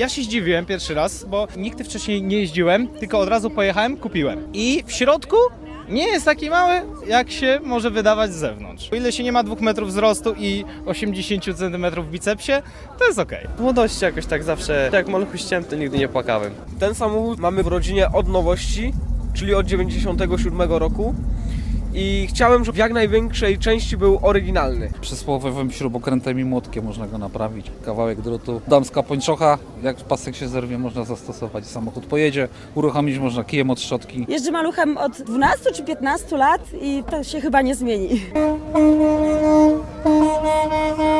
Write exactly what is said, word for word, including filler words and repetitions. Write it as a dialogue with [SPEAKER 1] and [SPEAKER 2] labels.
[SPEAKER 1] Ja się zdziwiłem pierwszy raz, bo nigdy wcześniej nie jeździłem, tylko od razu pojechałem, kupiłem. I w środku nie jest taki mały, jak się może wydawać z zewnątrz. O ile się nie ma dwóch metrów wzrostu i osiemdziesiąt centymetrów w bicepsie, to jest okej.
[SPEAKER 2] W młodości jakoś tak zawsze, jak maluchu chciałem, to nigdy nie płakałem.
[SPEAKER 3] Ten samochód mamy w rodzinie od nowości, czyli od dziewięćdziesiątego siódmego roku. I chciałem, żeby w jak największej części był oryginalny.
[SPEAKER 4] Przysłowiowym śrubokrętem i młotkiem można go naprawić. Kawałek drutu, damska pończocha, jak pasek się zerwie, można zastosować. Samochód pojedzie, uruchomić można kijem od szczotki.
[SPEAKER 5] Jeżdżę maluchem od dwunastu czy piętnastu lat i to się chyba nie zmieni.